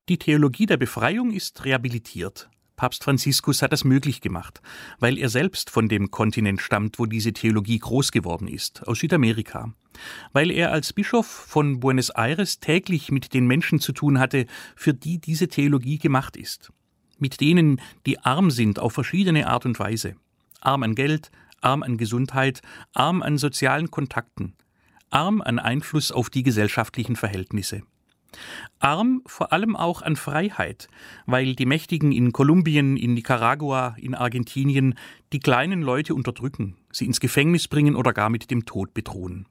Die Theologie der Befreiung ist rehabilitiert. Papst Franziskus hat das möglich gemacht, weil er selbst von dem Kontinent stammt, wo diese Theologie groß geworden ist, aus Südamerika. Weil er als Bischof von Buenos Aires täglich mit den Menschen zu tun hatte, für die diese Theologie gemacht ist. Mit denen, die arm sind auf verschiedene Art und Weise. Arm an Geld, arm an Gesundheit, arm an sozialen Kontakten, arm an Einfluss auf die gesellschaftlichen Verhältnisse. Arm vor allem auch an Freiheit, weil die Mächtigen in Kolumbien, in Nicaragua, in Argentinien die kleinen Leute unterdrücken, sie ins Gefängnis bringen oder gar mit dem Tod bedrohen.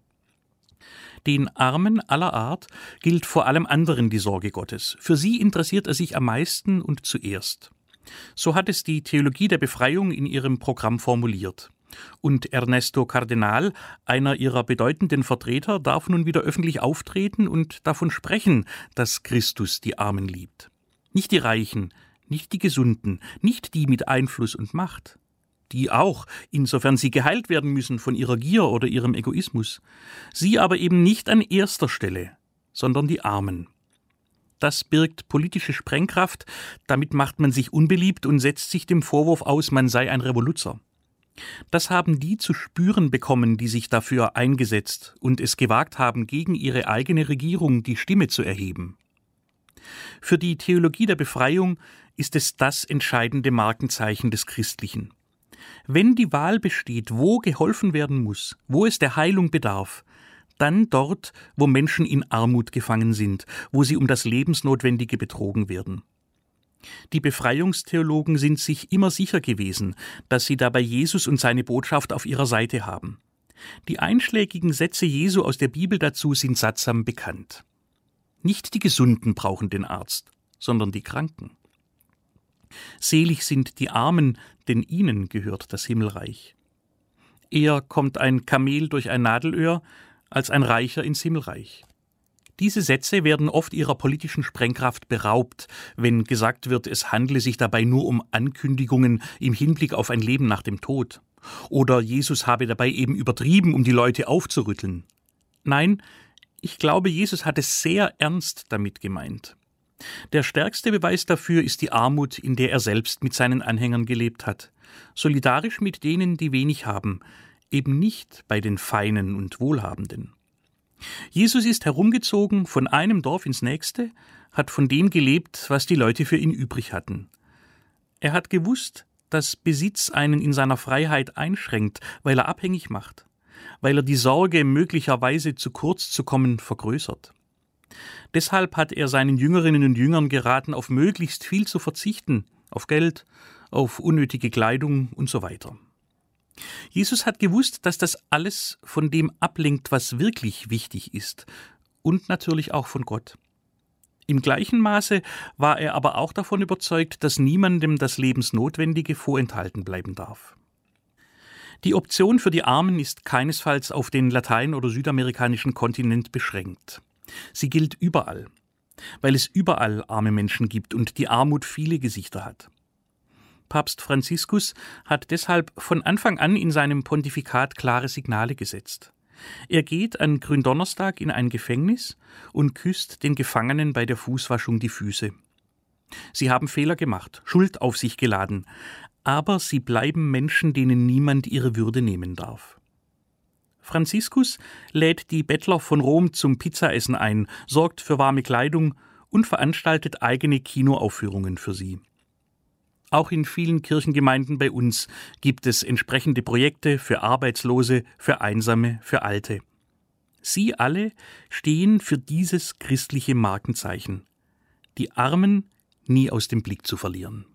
Den Armen aller Art gilt vor allem anderen die Sorge Gottes. Für sie interessiert er sich am meisten und zuerst. So hat es die Theologie der Befreiung in ihrem Programm formuliert. Und Ernesto Cardenal, einer ihrer bedeutenden Vertreter, darf nun wieder öffentlich auftreten und davon sprechen, dass Christus die Armen liebt. Nicht die Reichen, nicht die Gesunden, nicht die mit Einfluss und Macht. Die auch, insofern sie geheilt werden müssen von ihrer Gier oder ihrem Egoismus. Sie aber eben nicht an erster Stelle, sondern die Armen. Das birgt politische Sprengkraft, damit macht man sich unbeliebt und setzt sich dem Vorwurf aus, man sei ein Revoluzer. Das haben die zu spüren bekommen, die sich dafür eingesetzt und es gewagt haben, gegen ihre eigene Regierung die Stimme zu erheben. Für die Theologie der Befreiung ist es das entscheidende Markenzeichen des Christlichen. Wenn die Wahl besteht, wo geholfen werden muss, wo es der Heilung bedarf, dann dort, wo Menschen in Armut gefangen sind, wo sie um das Lebensnotwendige betrogen werden. Die Befreiungstheologen sind sich immer sicher gewesen, dass sie dabei Jesus und seine Botschaft auf ihrer Seite haben. Die einschlägigen Sätze Jesu aus der Bibel dazu sind sattsam bekannt. Nicht die Gesunden brauchen den Arzt, sondern die Kranken. Selig sind die Armen, denn ihnen gehört das Himmelreich. Eher kommt ein Kamel durch ein Nadelöhr, als ein Reicher ins Himmelreich. Diese Sätze werden oft ihrer politischen Sprengkraft beraubt, wenn gesagt wird, es handle sich dabei nur um Ankündigungen im Hinblick auf ein Leben nach dem Tod. Oder Jesus habe dabei eben übertrieben, um die Leute aufzurütteln. Nein, ich glaube, Jesus hat es sehr ernst damit gemeint. Der stärkste Beweis dafür ist die Armut, in der er selbst mit seinen Anhängern gelebt hat. Solidarisch mit denen, die wenig haben, eben nicht bei den Feinen und Wohlhabenden. Jesus ist herumgezogen von einem Dorf ins nächste, hat von dem gelebt, was die Leute für ihn übrig hatten. Er hat gewusst, dass Besitz einen in seiner Freiheit einschränkt, weil er abhängig macht, weil er die Sorge, möglicherweise zu kurz zu kommen, vergrößert. Deshalb hat er seinen Jüngerinnen und Jüngern geraten, auf möglichst viel zu verzichten, auf Geld, auf unnötige Kleidung und so weiter. Jesus hat gewusst, dass das alles von dem ablenkt, was wirklich wichtig ist und natürlich auch von Gott. Im gleichen Maße war er aber auch davon überzeugt, dass niemandem das Lebensnotwendige vorenthalten bleiben darf. Die Option für die Armen ist keinesfalls auf den latein- oder südamerikanischen Kontinent beschränkt. Sie gilt überall, weil es überall arme Menschen gibt und die Armut viele Gesichter hat. Papst Franziskus hat deshalb von Anfang an in seinem Pontifikat klare Signale gesetzt. Er geht an Gründonnerstag in ein Gefängnis und küsst den Gefangenen bei der Fußwaschung die Füße. Sie haben Fehler gemacht, Schuld auf sich geladen, aber sie bleiben Menschen, denen niemand ihre Würde nehmen darf. Franziskus lädt die Bettler von Rom zum Pizzaessen ein, sorgt für warme Kleidung und veranstaltet eigene Kinoaufführungen für sie. Auch in vielen Kirchengemeinden bei uns gibt es entsprechende Projekte für Arbeitslose, für Einsame, für Alte. Sie alle stehen für dieses christliche Markenzeichen, die Armen nie aus dem Blick zu verlieren.